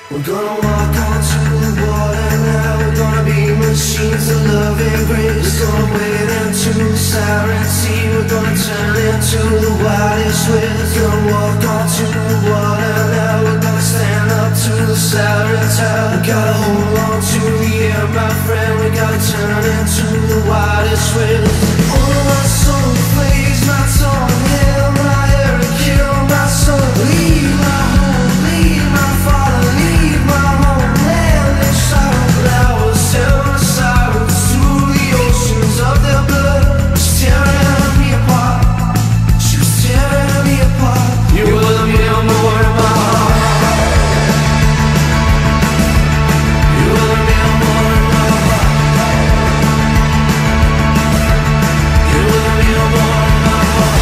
We're gonna walk onto the water now. We're gonna be machines of love and grace. We're gonna wade into the siren sea. We're gonna turn into the wildest winds. Gonna walk onto the water now. We're gonna stand up to the siren tower. We gotta hold on to the air, my friend. We gotta turn into the wildest winds. All of my soul plays my tongue, hell, my hair, and kill my soul. Leave my home, leave my father, leave my homeland and sorrow. Flowers tell my sorrows through the oceans of their blood. She's tearing me apart. She was tearing me apart. You were the memoir of my heart. You were the memoir of my heart. You were the memoir of my heart.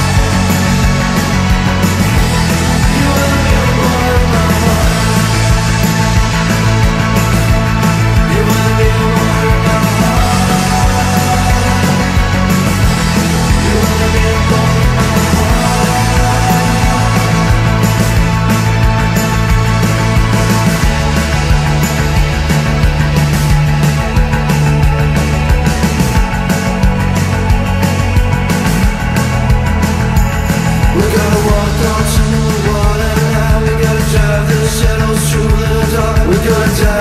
You were the memoir of my heart. You were the memoir of my heart. You were the memoir of my We gotta walk onto the water now. We gotta drive the shadows through the dark. We gotta die.